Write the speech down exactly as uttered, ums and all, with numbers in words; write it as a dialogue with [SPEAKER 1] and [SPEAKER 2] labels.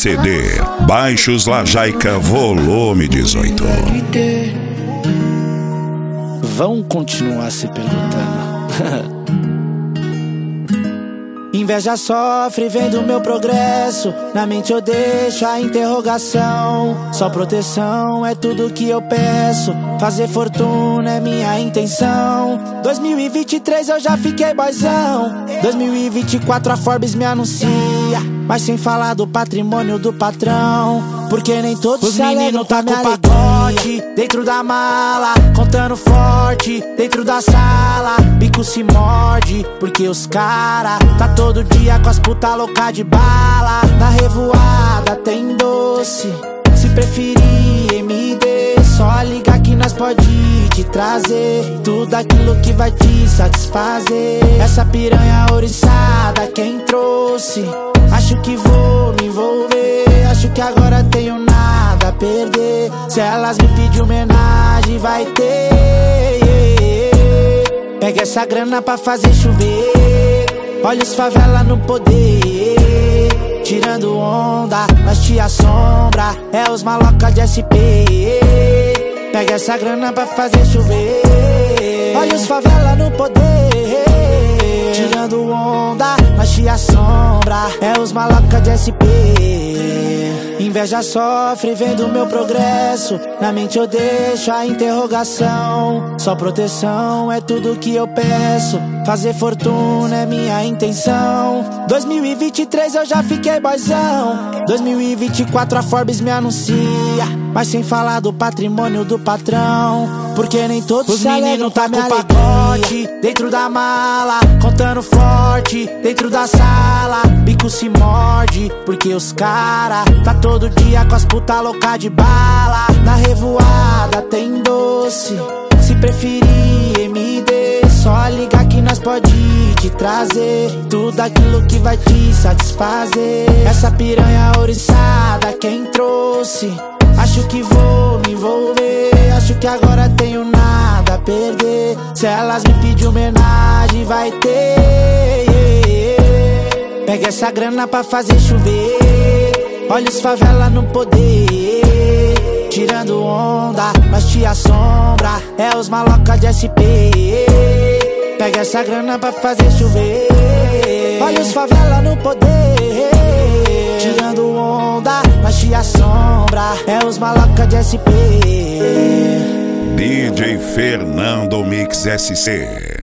[SPEAKER 1] C D Baixos Lajaica Volume dezoito.
[SPEAKER 2] Vão continuar se perguntando. Inveja sofre vendo meu progresso. Na mente eu deixo a interrogação. Só proteção é tudo que eu peço. Fazer fortuna é minha intenção. dois mil e vinte e três eu já fiquei boizão. dois mil e vinte e quatro a Forbes me anuncia. Mas sem falar do patrimônio do patrão. Porque nem todos os meninos tá com pacote dentro da mala, contando forte dentro da sala. Bico se morde, porque os cara tá todo dia com as puta louca de bala. Na revoada tem doce, se preferir M D, só liga que nós pode te trazer tudo aquilo que vai te satisfazer. Essa piranha ouriçada quem trouxe, acho que vou me envolver. Acho que agora tenho nada a perder. Se elas me pedir homenagem vai ter. Pega essa grana pra fazer chover. Olha os favela no poder, tirando onda, nós te assombra. É os maloca de S P. Pega essa grana pra fazer chover. Olha os favela no poder, tirando onda, nós te assombra. É os maloca de S P. Inveja sofre vendo meu progresso. Na mente eu deixo a interrogação. Só proteção é tudo que eu peço. Fazer fortuna é minha intenção. dois mil e vinte e três eu já fiquei boizão. dois mil e vinte e quatro a Forbes me anuncia. Mas sem falar do patrimônio do patrão. Porque nem todos os meninos tá com pacote dentro da mala, contando forte dentro da sala. Bico se morde, porque os cara tá todo dia com as puta louca de bala. Na revoada tem doce, se preferir M D, só liga que nós pode te trazer tudo aquilo que vai te satisfazer. Essa piranha ouriçada quem trouxe, acho que vou me envolver. Acho que agora tenho nada a perder. Se elas me pedir homenagem vai ter. Pega essa grana pra fazer chover. Olha os favela no poder, tirando onda, nós te assombra. É os maloca de S P. Pega essa grana pra fazer chover. Olha os favela no poder, tirando onda, nós te assombra. É os maloca de S P.
[SPEAKER 1] D J Fernando Mix S C.